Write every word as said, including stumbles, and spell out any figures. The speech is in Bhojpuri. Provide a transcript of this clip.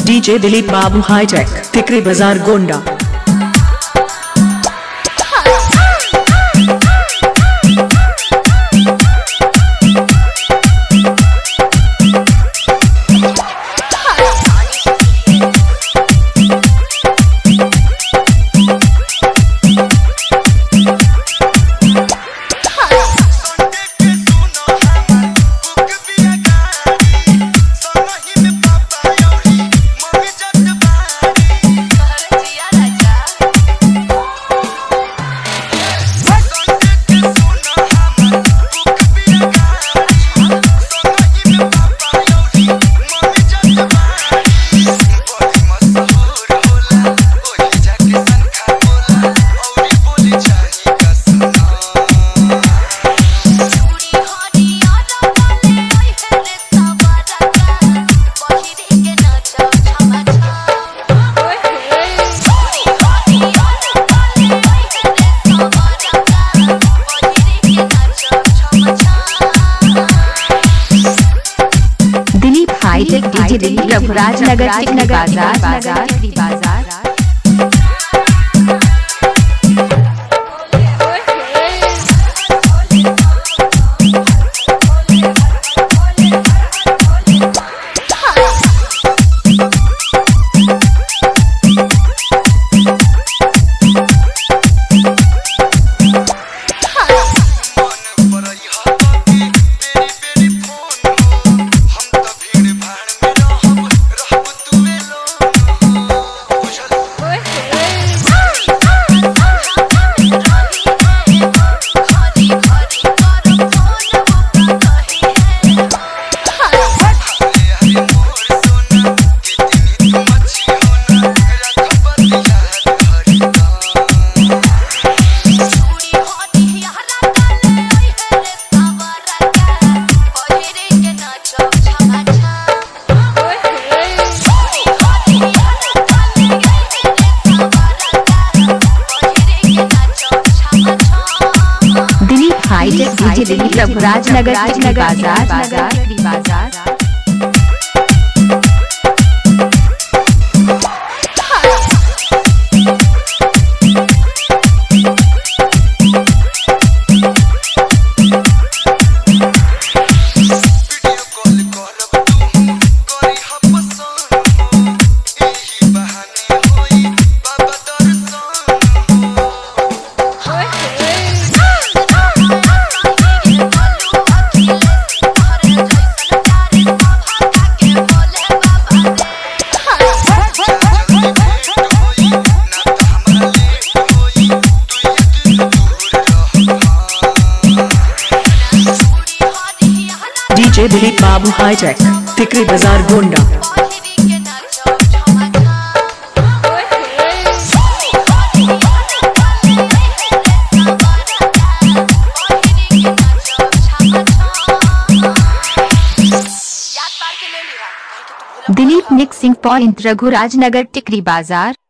डीजे दिलीप बाबू hi tech Tikri Bazar Gonda. Hi tech DJ Dilip Raghuraj Nagar Tikri बाजार बाजार टिकरी बाजार। हाईटेक डीजे दिलीप रघुराज नगर टिकरी बाजार बाजार टिकरी बाजार। डीजे दिलीप बाबू hi tech Tikri Bazar Gonda. Dilip mixing point Raghuraj Nagar Tikri बाजार।